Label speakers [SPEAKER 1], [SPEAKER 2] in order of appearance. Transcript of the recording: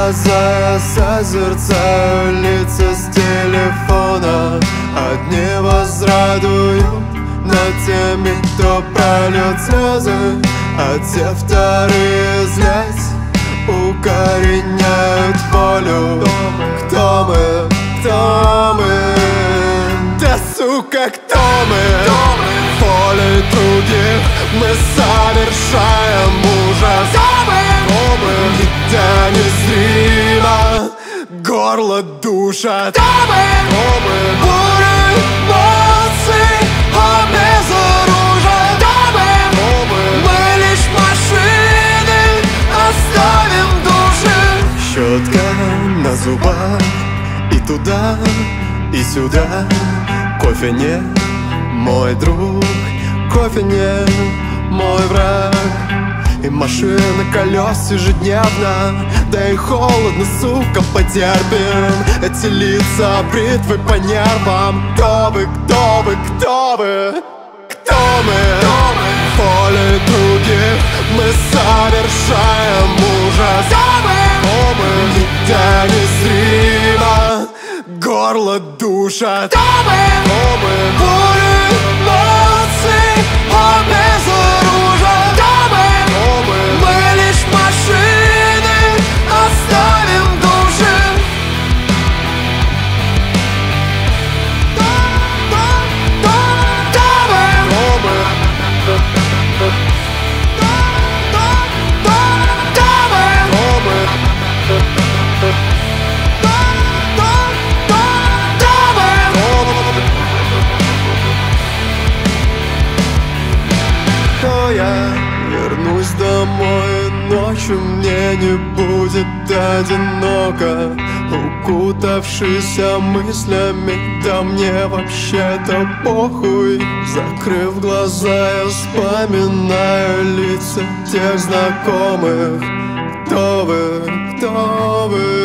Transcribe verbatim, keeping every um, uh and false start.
[SPEAKER 1] глаза, я созерцаю лица с телефона. Одни возрадуют над теми, кто прольет слезы, а те вторые злясь укореняют волю. Кто мы? Кто мы? Да сука, кто мы? В поле других мы совершаем ужас. Нигде незримо горло душат. Буры эмоций обезоружат. Мы лишь машины, оставим души. Щетка на зубах, и туда, и сюда. Кофе не мой друг, кофе не мой враг. И машина колес ежедневно, да и холодно, сука, потерпим. Эти лица бритвы по нервам. Кто вы, кто вы, кто вы? Кто мы? В поле других мы совершаем ужас. Нигде незримо горло душат. Буры эмоций обезоружат. Мы лишь машины, оставим души. Я вернусь домой, ночью мне не будет одиноко. Укутавшийся мыслями, да мне вообще-то похуй. Закрыв глаза, я вспоминаю лица тех знакомых. Кто вы, кто вы?